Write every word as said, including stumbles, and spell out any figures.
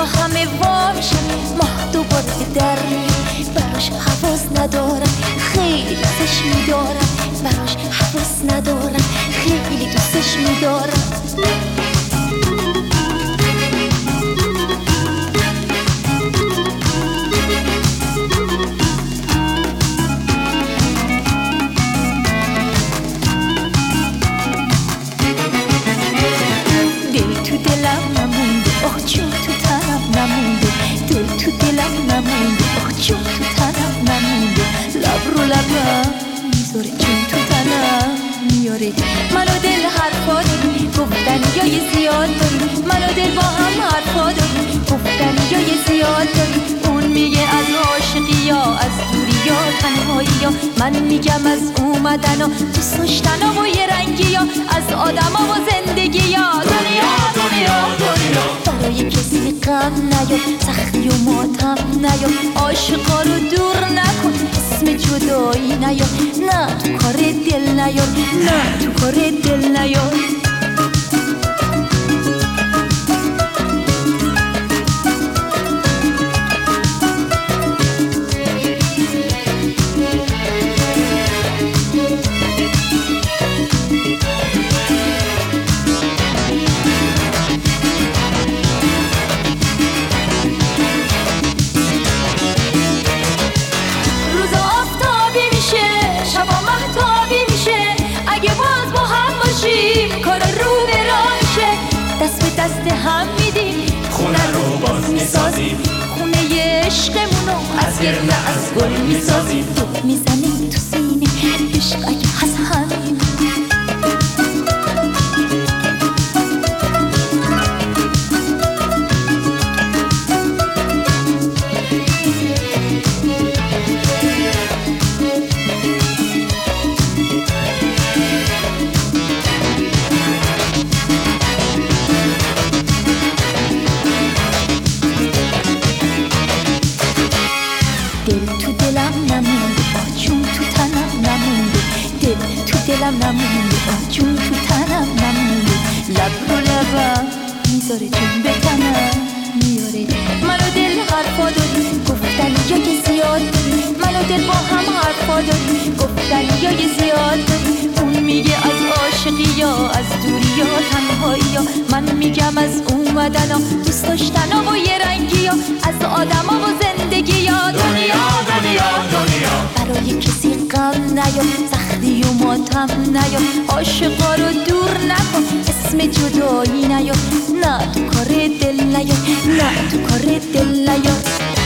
اونا همه وا میشن ماه دوباره در میاد براش حواس ندارم خیلی دوستش میدارم براش حواس ندارم خیلی دوستش میدارم دل تو دلم نمونده آخ جون تو تنم نمونده دل تو دلم نمونده آخ جون تو تنم نمونده لب رو لبم میذاره جون تو تنم میاره منو دل حرفا داری گفتن یای زیاد داری منو دل با هم حرفا داری گفتن یای زیاد داری اون میگه از عاشقی یا از دوری یا تنهایی یا من میگم از اومدن و دوست داشتن و یه رنگی یا از آدم و زندگی یا دنیا دنیا دنیا برای کسی غم نیا سختی و ماتم نیا عاشقا رو دور نکن اسم جدایی نیا نه تو کار دل نیا نه تو کار دل نیا دست هم میدیم خونه رو باز میسازیم خونه ی عشقمونو از گرده از گل میسازیم دو میزنیم تو سینه عشق اگه هست همین دلم نمونده آه جون تو تنم نمونده لب رو لبم میذاره جون به تنم میاره منو دل حرفا داری گفتن یای زیاد داری منو دل با هم حرفا داری گفتن یای زیاد داری اون میگه از عاشقی یا از دوری یا تنهایی یا من میگم از اومدن و دوست داشتن و یه رنگی یا از آدم و زندگی یا دنیا دنیا دنیا برای کسی غم نیا سختی و ماتم نیا عاشقا رو دور نکن اسم جدایی نیا نه تو کار دل نیا نه تو کار دل نیا